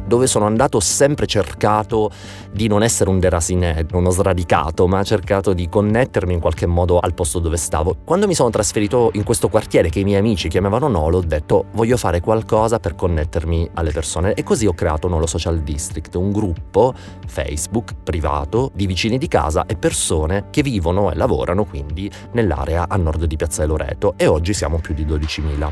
dove sono andato ho sempre cercato di non essere un derasiné, uno sradicato, ma ho cercato di connettermi in qualche modo al posto dove stavo. Quando mi sono trasferito in questo quartiere che i miei amici chiamavano Nolo, ho detto voglio fare qualcosa per connettermi alle persone, e così ho creato Nolo Social District, un gruppo Facebook privato di vicini di casa e persone che vivono e lavorano quindi nell'area a nord di Piazzale Loreto, e oggi siamo più di 12.000.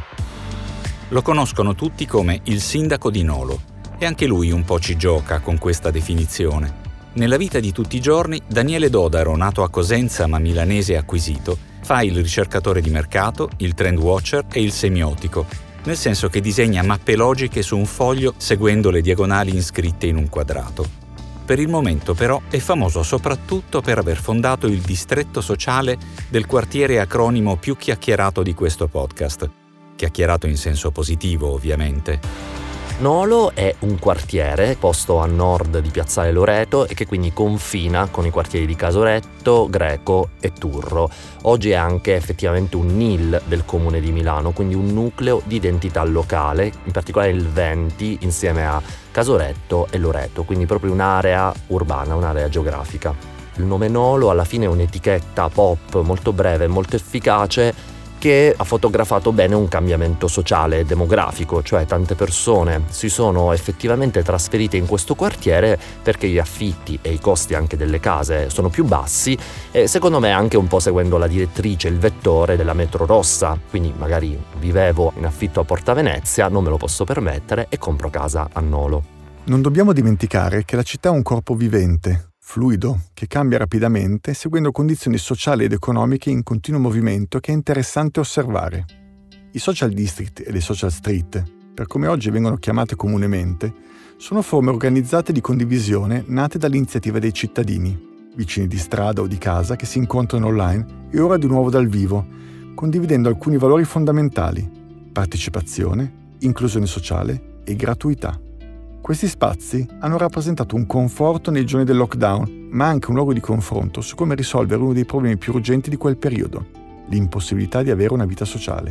Lo conoscono tutti come il sindaco di Nolo, e anche lui un po' ci gioca con questa definizione. Nella vita di tutti i giorni, Daniele Dodaro, nato a Cosenza ma milanese acquisito, fa il ricercatore di mercato, il trend watcher e il semiotico, nel senso che disegna mappe logiche su un foglio seguendo le diagonali inscritte in un quadrato. Per il momento però è famoso soprattutto per aver fondato il distretto sociale del quartiere acronimo più chiacchierato di questo podcast. Chiacchierato in senso positivo, ovviamente. Nolo è un quartiere posto a nord di Piazzale Loreto e che quindi confina con i quartieri di Casoretto, Greco e Turro. Oggi è anche effettivamente un NIL del comune di Milano, quindi un nucleo di identità locale, in particolare il 20 insieme a Casoretto e Loreto, quindi proprio un'area urbana, un'area geografica. Il nome Nolo alla fine è un'etichetta pop molto breve e molto efficace che ha fotografato bene un cambiamento sociale e demografico, cioè tante persone si sono effettivamente trasferite in questo quartiere perché gli affitti e i costi anche delle case sono più bassi, e secondo me anche un po' seguendo la direttrice, il vettore della metro rossa. Quindi magari vivevo in affitto a Porta Venezia, non me lo posso permettere e compro casa a Nolo. Non dobbiamo dimenticare che la città è un corpo vivente, fluido, che cambia rapidamente seguendo condizioni sociali ed economiche in continuo movimento che è interessante osservare. I social district e le social street, per come oggi vengono chiamate comunemente, sono forme organizzate di condivisione nate dall'iniziativa dei cittadini, vicini di strada o di casa che si incontrano online e ora di nuovo dal vivo, condividendo alcuni valori fondamentali: partecipazione, inclusione sociale e gratuità. Questi spazi hanno rappresentato un conforto nei giorni del lockdown, ma anche un luogo di confronto su come risolvere uno dei problemi più urgenti di quel periodo: l'impossibilità di avere una vita sociale.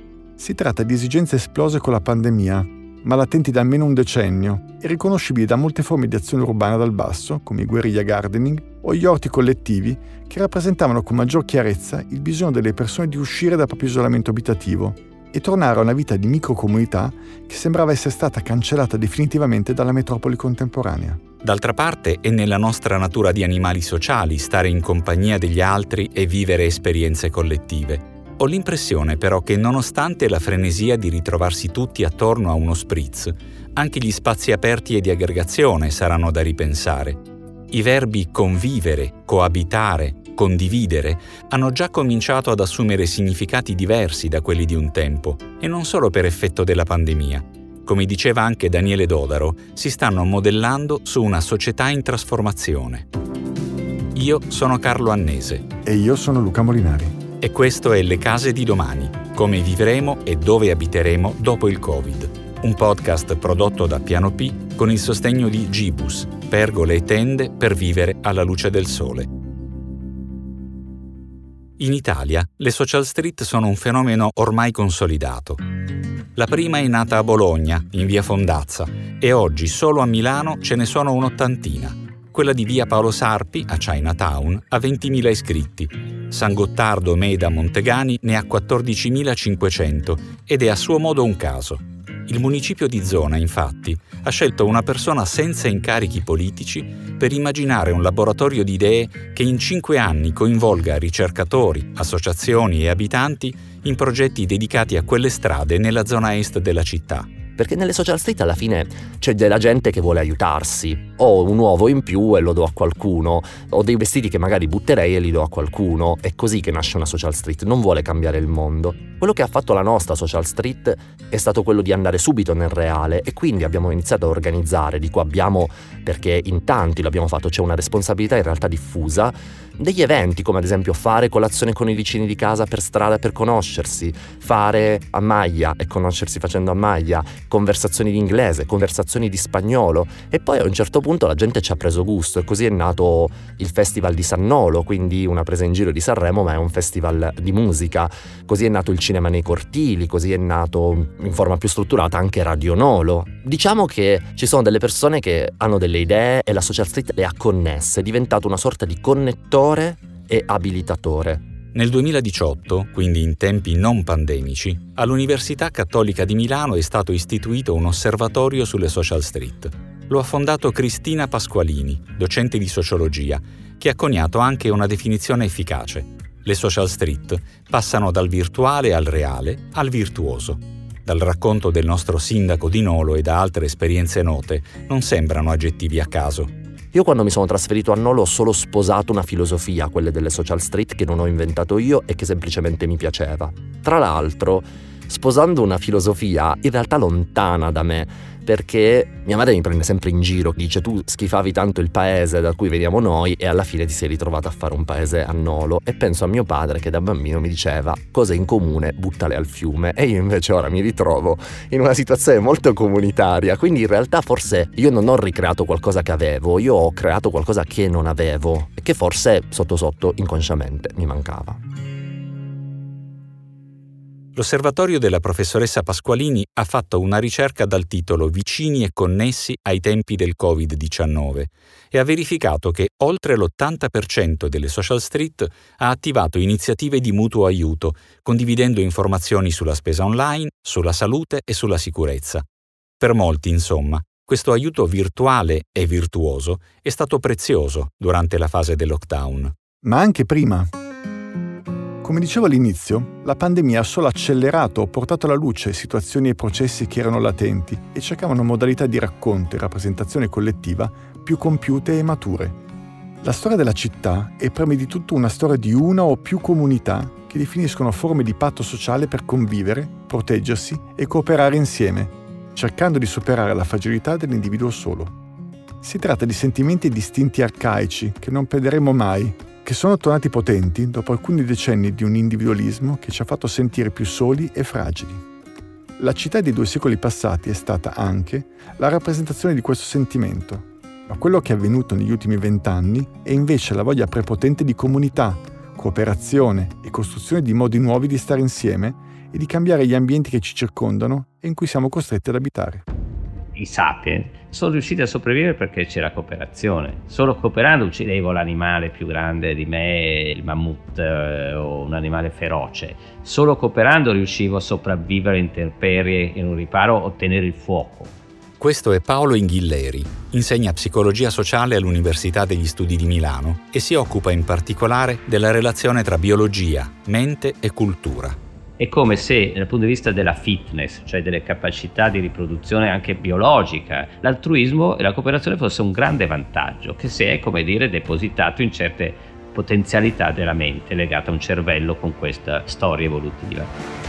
Si tratta di esigenze esplose con la pandemia, ma latenti da almeno un decennio e riconoscibili da molte forme di azione urbana dal basso, come i guerriglia gardening o gli orti collettivi, che rappresentavano con maggior chiarezza il bisogno delle persone di uscire dal proprio isolamento abitativo e tornare a una vita di microcomunità che sembrava essere stata cancellata definitivamente dalla metropoli contemporanea. D'altra parte è nella nostra natura di animali sociali stare in compagnia degli altri e vivere esperienze collettive. Ho l'impressione però che nonostante la frenesia di ritrovarsi tutti attorno a uno spritz, anche gli spazi aperti e di aggregazione saranno da ripensare. I verbi convivere, coabitare, condividere hanno già cominciato ad assumere significati diversi da quelli di un tempo, e non solo per effetto della pandemia. Come diceva anche Daniele Dodaro, si stanno modellando su una società in trasformazione. Io sono Carlo Annese. E io sono Luca Molinari. E questo è Le Case di Domani, come vivremo e dove abiteremo dopo il Covid. Un podcast prodotto da Piano P con il sostegno di Gibus, pergole e tende per vivere alla luce del sole. In Italia, le social street sono un fenomeno ormai consolidato. La prima è nata a Bologna, in via Fondazza, e oggi solo a Milano ce ne sono un'ottantina. Quella di via Paolo Sarpi, a Chinatown, ha 20.000 iscritti. San Gottardo, Meda, Montegani ne ha 14.500 ed è a suo modo un caso. Il municipio di zona, infatti, ha scelto una persona senza incarichi politici per immaginare un laboratorio di idee che in 5 anni coinvolga ricercatori, associazioni e abitanti in progetti dedicati a quelle strade nella zona est della città. Perché nelle social street alla fine c'è della gente che vuole aiutarsi. Ho un uovo in più e lo do a qualcuno, ho dei vestiti che magari butterei e li do a qualcuno. È così che nasce una social street, non vuole cambiare il mondo. Quello che ha fatto la nostra social street è stato quello di andare subito nel reale, e quindi abbiamo iniziato a organizzare, dico abbiamo perché in tanti l'abbiamo fatto, c'è una responsabilità in realtà diffusa, degli eventi come ad esempio fare colazione con i vicini di casa per strada per conoscersi, fare a maglia e conoscersi facendo a maglia, conversazioni di inglese, conversazioni di spagnolo, e poi a un certo punto la gente ci ha preso gusto e così è nato il Festival di Sannolo, quindi una presa in giro di Sanremo, ma è un festival di musica. Così è nato il cinema nei cortili, così è nato in forma più strutturata anche Radio Nolo. Diciamo che ci sono delle persone che hanno delle idee e la Social Street le ha connesse, è diventato una sorta di connettore e abilitatore. Nel 2018, quindi in tempi non pandemici, all'Università Cattolica di Milano è stato istituito un osservatorio sulle social street. Lo ha fondato Cristina Pasqualini, docente di sociologia, che ha coniato anche una definizione efficace. Le social street passano dal virtuale al reale al virtuoso. Dal racconto del nostro sindaco di Nolo e da altre esperienze note, non sembrano aggettivi a caso. Io quando mi sono trasferito a Nolo ho solo sposato una filosofia, quelle delle social street, che non ho inventato io e che semplicemente mi piaceva. Tra l'altro, sposando una filosofia in realtà lontana da me, perché mia madre mi prende sempre in giro, dice tu schifavi tanto il paese da cui veniamo noi e alla fine ti sei ritrovato a fare un paese a Nolo, e penso a mio padre che da bambino mi diceva cose in comune buttale al fiume, e io invece ora mi ritrovo in una situazione molto comunitaria, quindi in realtà forse io non ho ricreato qualcosa che avevo, io ho creato qualcosa che non avevo e che forse sotto sotto inconsciamente mi mancava. L'osservatorio della professoressa Pasqualini ha fatto una ricerca dal titolo Vicini e connessi ai tempi del Covid-19 e ha verificato che oltre l'80% delle social street ha attivato iniziative di mutuo aiuto, condividendo informazioni sulla spesa online, sulla salute e sulla sicurezza. Per molti, insomma, questo aiuto virtuale e virtuoso è stato prezioso durante la fase del lockdown. Ma anche prima. Come dicevo all'inizio, la pandemia ha solo accelerato o portato alla luce situazioni e processi che erano latenti e cercavano modalità di racconto e rappresentazione collettiva più compiute e mature. La storia della città è prima di tutto una storia di una o più comunità che definiscono forme di patto sociale per convivere, proteggersi e cooperare insieme, cercando di superare la fragilità dell'individuo solo. Si tratta di sentimenti e distinti arcaici che non perderemo mai, che sono tornati potenti dopo alcuni decenni di un individualismo che ci ha fatto sentire più soli e fragili. La città dei 2 secoli passati è stata anche la rappresentazione di questo sentimento, ma quello che è avvenuto negli ultimi 20 anni è invece la voglia prepotente di comunità, cooperazione e costruzione di modi nuovi di stare insieme e di cambiare gli ambienti che ci circondano e in cui siamo costretti ad abitare. I sapiens sono riusciti a sopravvivere perché c'era cooperazione. Solo cooperando uccidevo l'animale più grande di me, il mammut o un animale feroce. Solo cooperando riuscivo a sopravvivere in intemperie, in un riparo, ottenere il fuoco. Questo è Paolo Inghilleri, insegna psicologia sociale all'Università degli Studi di Milano e si occupa in particolare della relazione tra biologia, mente e cultura. È come se, dal punto di vista della fitness, cioè delle capacità di riproduzione anche biologica, l'altruismo e la cooperazione fosse un grande vantaggio, che si è, come dire, depositato in certe potenzialità della mente, legata a un cervello con questa storia evolutiva.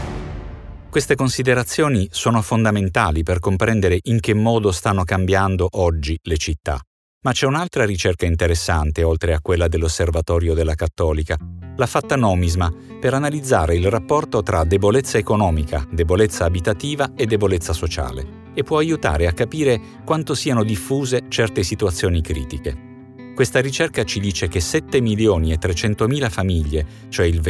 Queste considerazioni sono fondamentali per comprendere in che modo stanno cambiando oggi le città. Ma c'è un'altra ricerca interessante, oltre a quella dell'Osservatorio della Cattolica. L'ha fatta Nomisma per analizzare il rapporto tra debolezza economica, debolezza abitativa e debolezza sociale e può aiutare a capire quanto siano diffuse certe situazioni critiche. Questa ricerca ci dice che 7.300.000 famiglie, cioè il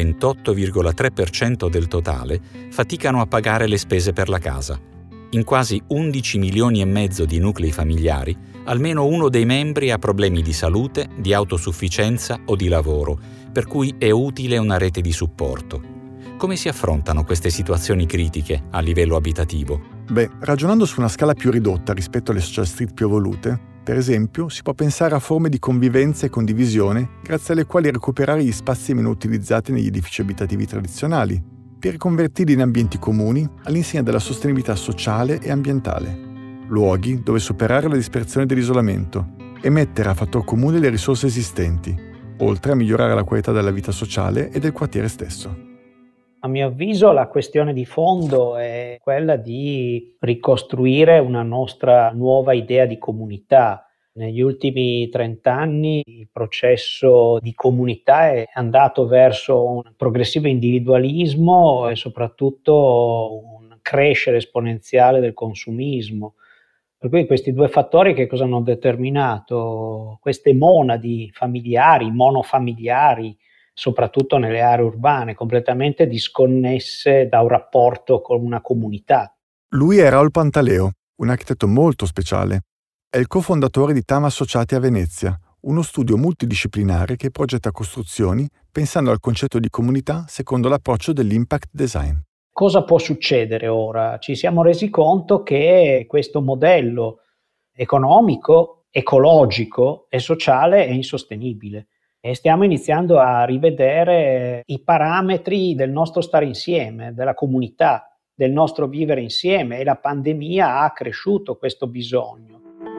28,3% del totale, faticano a pagare le spese per la casa. In quasi 11 milioni e mezzo di nuclei familiari, almeno uno dei membri ha problemi di salute, di autosufficienza o di lavoro, per cui è utile una rete di supporto. Come si affrontano queste situazioni critiche a livello abitativo? Ragionando su una scala più ridotta rispetto alle social street più evolute, per esempio, si può pensare a forme di convivenza e condivisione grazie alle quali recuperare gli spazi meno utilizzati negli edifici abitativi tradizionali, per riconvertirli in ambienti comuni all'insegna della sostenibilità sociale e ambientale. Luoghi dove superare la dispersione dell'isolamento e mettere a fattor comune le risorse esistenti, oltre a migliorare la qualità della vita sociale e del quartiere stesso. A mio avviso la questione di fondo è quella di ricostruire una nostra nuova idea di comunità. Negli ultimi 30 anni il processo di comunità è andato verso un progressivo individualismo e soprattutto un crescere esponenziale del consumismo. Per cui questi due fattori che cosa hanno determinato? Queste monadi familiari, monofamiliari, soprattutto nelle aree urbane, completamente disconnesse da un rapporto con una comunità. Lui è Raul Pantaleo, un architetto molto speciale. È il cofondatore di TAM Associati a Venezia, uno studio multidisciplinare che progetta costruzioni pensando al concetto di comunità secondo l'approccio dell'impact design. Cosa può succedere ora? Ci siamo resi conto che questo modello economico, ecologico e sociale è insostenibile e stiamo iniziando a rivedere i parametri del nostro stare insieme, della comunità, del nostro vivere insieme, e la pandemia ha accresciuto questo bisogno.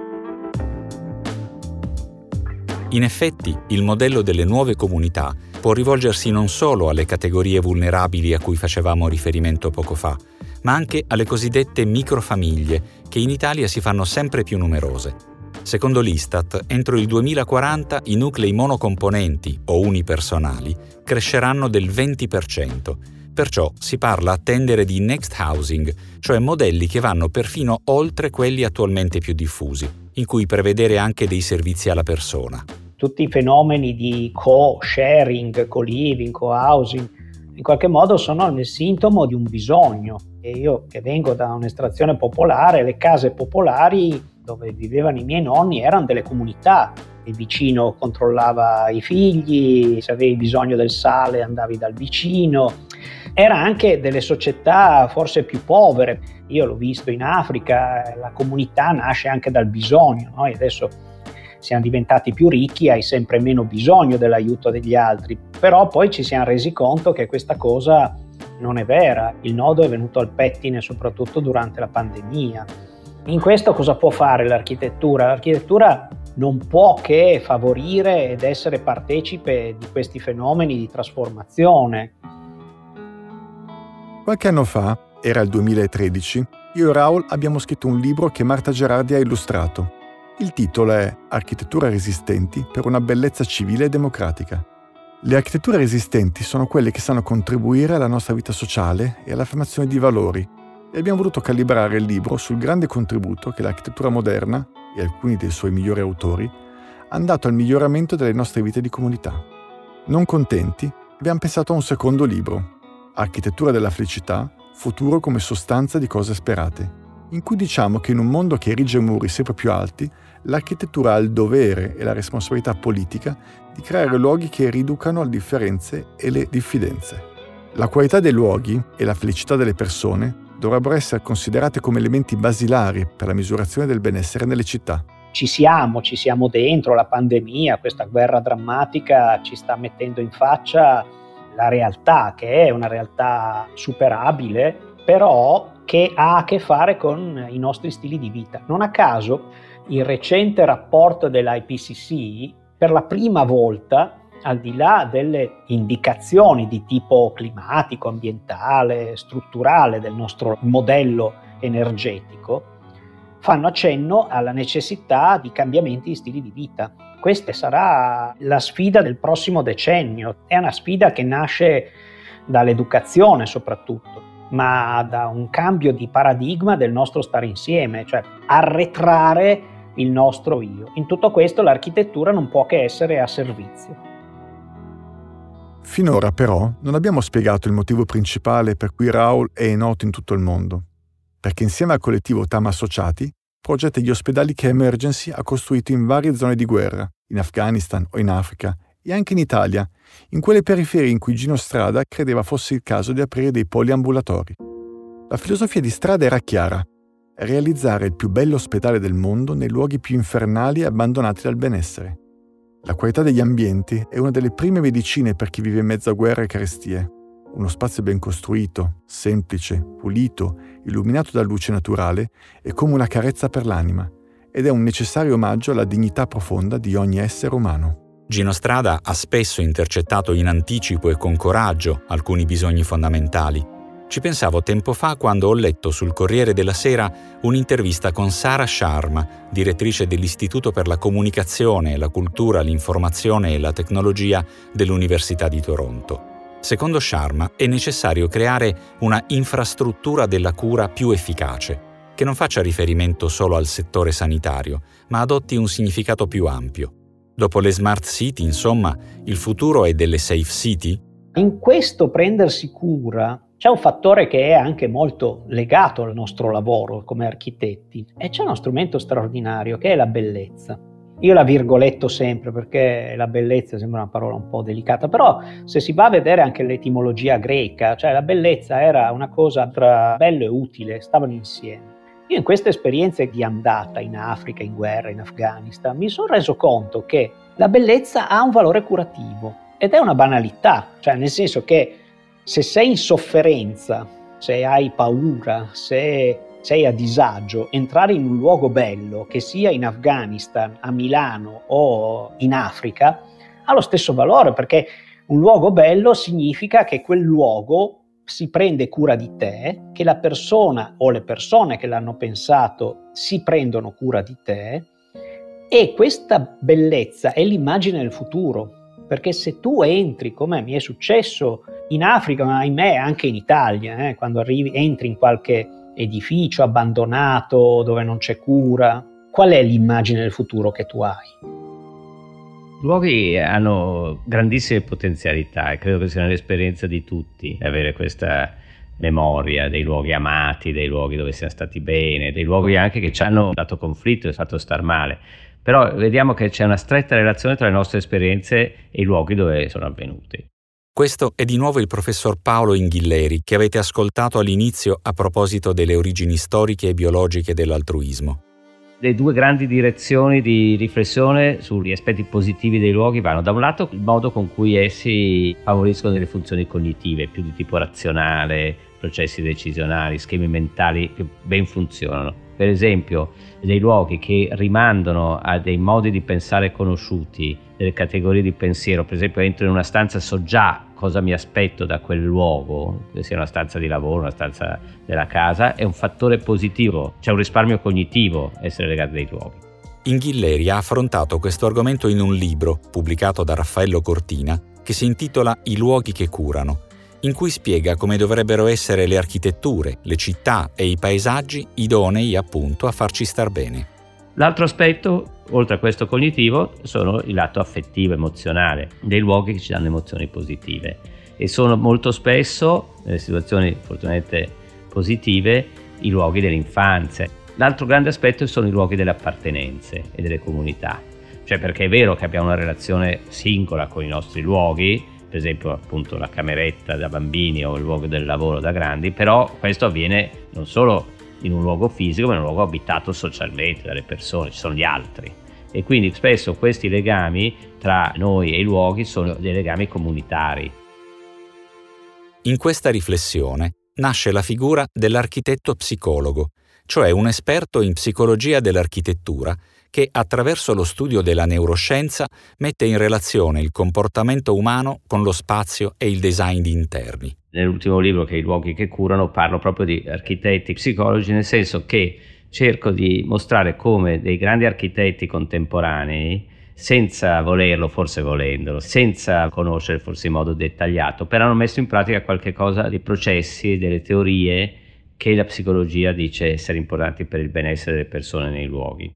In effetti, il modello delle nuove comunità può rivolgersi non solo alle categorie vulnerabili a cui facevamo riferimento poco fa, ma anche alle cosiddette microfamiglie, che in Italia si fanno sempre più numerose. Secondo l'Istat, entro il 2040 i nuclei monocomponenti o unipersonali cresceranno del 20%. Perciò si parla a tendere di next housing, cioè modelli che vanno perfino oltre quelli attualmente più diffusi, in cui prevedere anche dei servizi alla persona. Tutti i fenomeni di co-sharing, co-living, co-housing, in qualche modo sono il sintomo di un bisogno. E io, che vengo da un'estrazione popolare, le case popolari dove vivevano i miei nonni erano delle comunità. Il vicino controllava i figli, se avevi bisogno del sale andavi dal vicino. Era anche delle società forse più povere. Io l'ho visto in Africa, la comunità nasce anche dal bisogno. Noi adesso siamo diventati più ricchi, hai sempre meno bisogno dell'aiuto degli altri, però poi ci siamo resi conto che questa cosa non è vera. Il nodo è venuto al pettine soprattutto durante la pandemia. In questo cosa può fare l'architettura? L'architettura non può che favorire ed essere partecipe di questi fenomeni di trasformazione. Qualche anno fa, era il 2013, io e Raul abbiamo scritto un libro che Marta Gerardi ha illustrato. Il titolo è Architetture resistenti per una bellezza civile e democratica. Le architetture resistenti sono quelle che sanno contribuire alla nostra vita sociale e all'affermazione di valori, e abbiamo voluto calibrare il libro sul grande contributo che l'architettura moderna, e alcuni dei suoi migliori autori, hanno dato al miglioramento delle nostre vite di comunità. Non contenti, abbiamo pensato a un secondo libro, Architettura della felicità, futuro come sostanza di cose sperate, in cui diciamo che in un mondo che erige muri sempre più alti, l'architettura ha il dovere e la responsabilità politica di creare luoghi che riducano le differenze e le diffidenze. La qualità dei luoghi e la felicità delle persone dovrebbero essere considerate come elementi basilari per la misurazione del benessere nelle città. Ci siamo dentro, la pandemia, questa guerra drammatica ci sta mettendo in faccia la realtà, che è una realtà superabile, però che ha a che fare con i nostri stili di vita. Non a caso il recente rapporto dell'IPCC, per la prima volta, al di là delle indicazioni di tipo climatico, ambientale, strutturale del nostro modello energetico, fanno accenno alla necessità di cambiamenti di stili di vita. Questa sarà la sfida del prossimo decennio. È una sfida che nasce dall'educazione soprattutto, ma da un cambio di paradigma del nostro stare insieme, cioè arretrare il nostro io. In tutto questo l'architettura non può che essere a servizio. Finora però non abbiamo spiegato il motivo principale per cui Raul è noto in tutto il mondo, perché insieme al collettivo TAM Associati progetta gli ospedali che Emergency ha costruito in varie zone di guerra, in Afghanistan o in Africa, e anche in Italia, in quelle periferie in cui Gino Strada credeva fosse il caso di aprire dei poliambulatori. La filosofia di Strada era chiara: realizzare il più bello ospedale del mondo nei luoghi più infernali e abbandonati dal benessere. La qualità degli ambienti è una delle prime medicine per chi vive in mezzo a guerre e carestie. Uno spazio ben costruito, semplice, pulito, illuminato da luce naturale è come una carezza per l'anima ed è un necessario omaggio alla dignità profonda di ogni essere umano. Gino Strada ha spesso intercettato in anticipo e con coraggio alcuni bisogni fondamentali. Ci pensavo tempo fa quando ho letto sul Corriere della Sera un'intervista con Sara Sharma, direttrice dell'Istituto per la Comunicazione, la Cultura, l'Informazione e la Tecnologia dell'Università di Toronto. Secondo Sharma è necessario creare una infrastruttura della cura più efficace, che non faccia riferimento solo al settore sanitario, ma adotti un significato più ampio. Dopo le smart city, insomma, il futuro è delle safe city? In questo prendersi cura c'è un fattore che è anche molto legato al nostro lavoro come architetti, e c'è uno strumento straordinario che è la bellezza. Io la virgoletto sempre perché la bellezza sembra una parola un po' delicata, però se si va a vedere anche l'etimologia greca, cioè la bellezza era una cosa tra bello e utile, stavano insieme. Io in queste esperienze di andata in Africa, in guerra, in Afghanistan, mi sono reso conto che la bellezza ha un valore curativo ed è una banalità, cioè nel senso che se sei in sofferenza, se hai paura, se sei a disagio, entrare in un luogo bello, che sia in Afghanistan, a Milano o in Africa, ha lo stesso valore, perché un luogo bello significa che quel luogo si prende cura di te, che la persona o le persone che l'hanno pensato si prendono cura di te, e questa bellezza è l'immagine del futuro, perché se tu entri, come mi è successo in Africa, ma ahimè anche in Italia, quando entri in qualche edificio abbandonato dove non c'è cura, qual è l'immagine del futuro che tu hai? I luoghi hanno grandissime potenzialità e credo che sia l'esperienza di tutti avere questa memoria dei luoghi amati, dei luoghi dove siamo stati bene, dei luoghi anche che ci hanno dato conflitto e fatto star male. Però vediamo che c'è una stretta relazione tra le nostre esperienze e i luoghi dove sono avvenuti. Questo è di nuovo il professor Paolo Inghilleri, che avete ascoltato all'inizio a proposito delle origini storiche e biologiche dell'altruismo. Le due grandi direzioni di riflessione sugli aspetti positivi dei luoghi vanno da un lato il modo con cui essi favoriscono delle funzioni cognitive più di tipo razionale, processi decisionali, schemi mentali che ben funzionano. Per esempio, dei luoghi che rimandano a dei modi di pensare conosciuti, delle categorie di pensiero. Per esempio, entro in una stanza e so già cosa mi aspetto da quel luogo, che sia una stanza di lavoro, una stanza della casa, è un fattore positivo. C'è un risparmio cognitivo essere legati dei luoghi. Inghilleri ha affrontato questo argomento in un libro pubblicato da Raffaello Cortina che si intitola I luoghi che curano, in cui spiega come dovrebbero essere le architetture, le città e i paesaggi idonei appunto a farci star bene. L'altro aspetto, oltre a questo cognitivo, sono il lato affettivo, emozionale, dei luoghi che ci danno emozioni positive e sono molto spesso, nelle situazioni fortunatamente positive, i luoghi dell'infanzia. L'altro grande aspetto sono i luoghi delle appartenenze e delle comunità, cioè perché è vero che abbiamo una relazione singola con i nostri luoghi, per esempio appunto la cameretta da bambini o il luogo del lavoro da grandi, però questo avviene non solo in un luogo fisico, ma in un luogo abitato socialmente dalle persone, ci sono gli altri. E quindi spesso questi legami tra noi e i luoghi sono dei legami comunitari. In questa riflessione nasce la figura dell'architetto psicologo, cioè un esperto in psicologia dell'architettura che attraverso lo studio della neuroscienza mette in relazione il comportamento umano con lo spazio e il design di interni. Nell'ultimo libro, che è I luoghi che curano, parlo proprio di architetti psicologi, nel senso che cerco di mostrare come dei grandi architetti contemporanei, senza volerlo, forse volendolo, senza conoscere forse in modo dettagliato, però hanno messo in pratica qualche cosa di processi, delle teorie che la psicologia dice essere importanti per il benessere delle persone nei luoghi.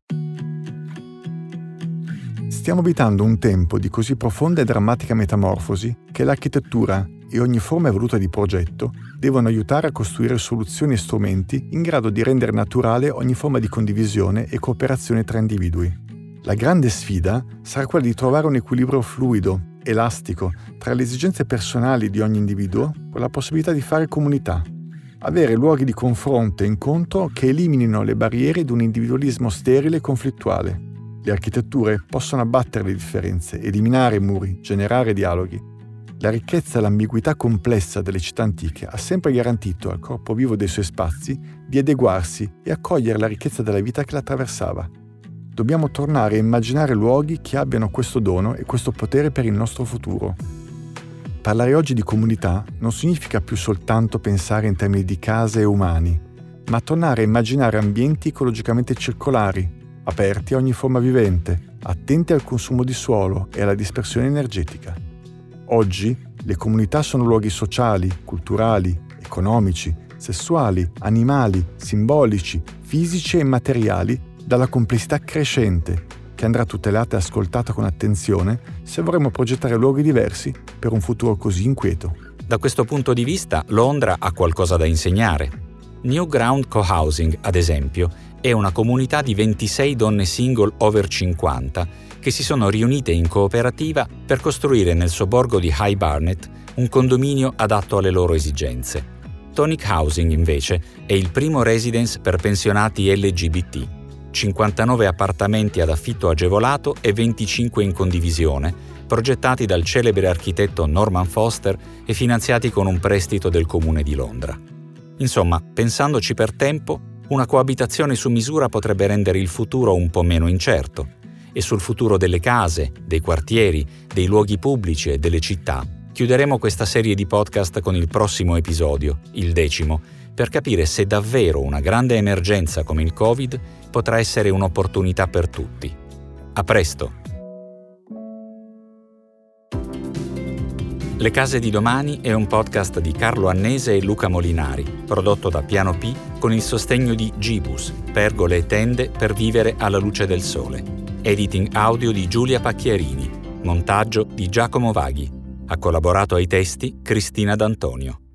Stiamo abitando un tempo di così profonda e drammatica metamorfosi che l'architettura e ogni forma evoluta di progetto devono aiutare a costruire soluzioni e strumenti in grado di rendere naturale ogni forma di condivisione e cooperazione tra individui. La grande sfida sarà quella di trovare un equilibrio fluido, elastico, tra le esigenze personali di ogni individuo con la possibilità di fare comunità. Avere luoghi di confronto e incontro che eliminino le barriere di un individualismo sterile e conflittuale. Le architetture possono abbattere le differenze, eliminare i muri, generare dialoghi. La ricchezza e l'ambiguità complessa delle città antiche ha sempre garantito al corpo vivo dei suoi spazi di adeguarsi e accogliere la ricchezza della vita che la attraversava. Dobbiamo tornare a immaginare luoghi che abbiano questo dono e questo potere per il nostro futuro. Parlare oggi di comunità non significa più soltanto pensare in termini di case e umani, ma tornare a immaginare ambienti ecologicamente circolari, aperti a ogni forma vivente, attenti al consumo di suolo e alla dispersione energetica. Oggi Le comunità sono luoghi sociali, culturali, economici, sessuali, animali, simbolici, fisici e immateriali dalla complessità crescente, che andrà tutelata e ascoltata con attenzione se vorremmo progettare luoghi diversi per un futuro così inquieto. Da questo punto di vista, Londra ha qualcosa da insegnare. New Ground Co-Housing, ad esempio, è una comunità di 26 donne single over 50 che si sono riunite in cooperativa per costruire nel sobborgo di High Barnet un condominio adatto alle loro esigenze. Tonic Housing, invece, è il primo residence per pensionati LGBT. 59 appartamenti ad affitto agevolato e 25 in condivisione, progettati dal celebre architetto Norman Foster e finanziati con un prestito del Comune di Londra. Insomma, pensandoci per tempo, una coabitazione su misura potrebbe rendere il futuro un po' meno incerto. E sul futuro delle case, dei quartieri, dei luoghi pubblici e delle città, chiuderemo questa serie di podcast con il prossimo episodio, il 10°, per capire se davvero una grande emergenza come il Covid potrà essere un'opportunità per tutti. A presto! Le case di domani è un podcast di Carlo Annese e Luca Molinari, prodotto da Piano P con il sostegno di Gibus, pergole e tende per vivere alla luce del sole. Editing audio di Giulia Pacchiarini, montaggio di Giacomo Vaghi. Ha collaborato ai testi Cristina D'Antonio.